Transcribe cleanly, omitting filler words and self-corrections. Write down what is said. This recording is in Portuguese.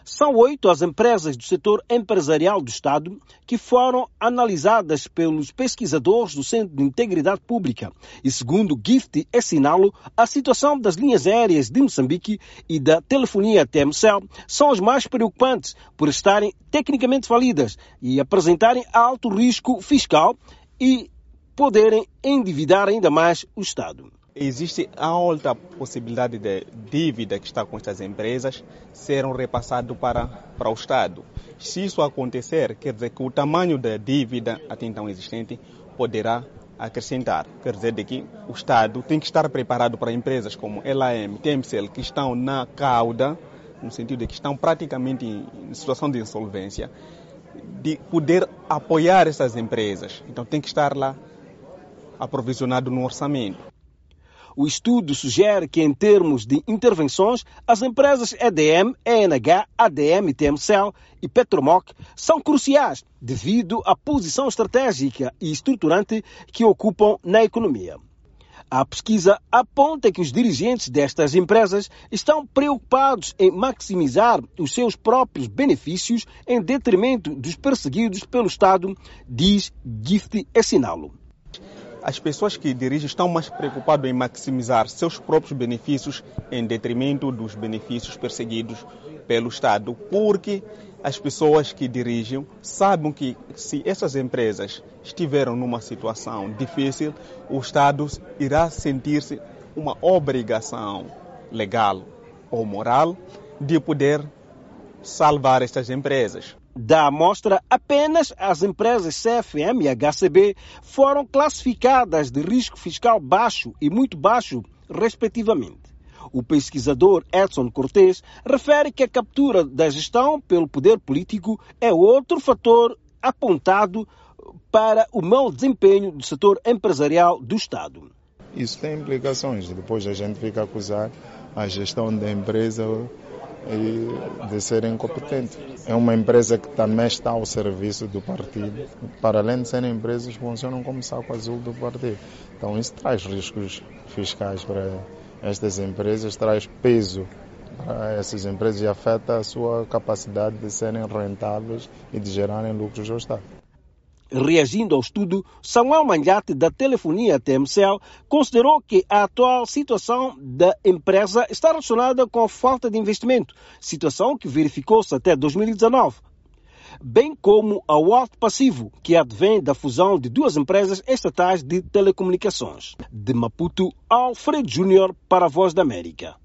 São 8 as empresas do setor empresarial do Estado que foram analisadas pelos pesquisadores do Centro de Integridade Pública. E segundo Gift Assinalo, a situação das linhas aéreas de Moçambique e da telefonia TMCell são as mais preocupantes por estarem tecnicamente falidas e apresentarem alto risco fiscal e poderem endividar ainda mais o Estado. Existe alta possibilidade de dívida que está com estas empresas serem repassadas para o Estado. Se isso acontecer, quer dizer que o tamanho da dívida até então existente poderá acrescentar. Quer dizer que o Estado tem que estar preparado para empresas como LAM, TMCL, que estão na cauda, no sentido de que estão praticamente em situação de insolvência, de poder apoiar essas empresas. Então tem que estar lá aprovisionado no orçamento. O estudo sugere que, em termos de intervenções, as empresas EDM, ENH, ADM, TMCell e Petromoc são cruciais devido à posição estratégica e estruturante que ocupam na economia. A pesquisa aponta que os dirigentes destas empresas estão preocupados em maximizar os seus próprios benefícios em detrimento dos perseguidos pelo Estado, diz Gift Assinalo. As pessoas que dirigem estão mais preocupadas em maximizar seus próprios benefícios em detrimento dos benefícios perseguidos pelo Estado, porque as pessoas que dirigem sabem que se essas empresas estiverem numa situação difícil, o Estado irá sentir-se uma obrigação legal ou moral de poder salvar estas empresas. Da amostra, apenas as empresas CFM e HCB foram classificadas de risco fiscal baixo e muito baixo, respectivamente. O pesquisador Edson Cortes refere que a captura da gestão pelo poder político é outro fator apontado para o mau desempenho do setor empresarial do Estado. Isso tem implicações. Depois a gente fica a acusar a gestão da empresa de ser incompetente. É uma empresa que também está ao serviço do partido. Para além de serem empresas, funcionam como saco azul do partido. Então isso traz riscos fiscais para estas empresas, traz peso para essas empresas e afeta a sua capacidade de serem rentáveis e de gerarem lucros ao Estado. Reagindo ao estudo, Samuel Manhate, da telefonia TMCell, considerou que a atual situação da empresa está relacionada com a falta de investimento, situação que verificou-se até 2019, bem como ao alto passivo, que advém da fusão de duas empresas estatais de telecomunicações. De Maputo, Alfredo Júnior para a Voz da América.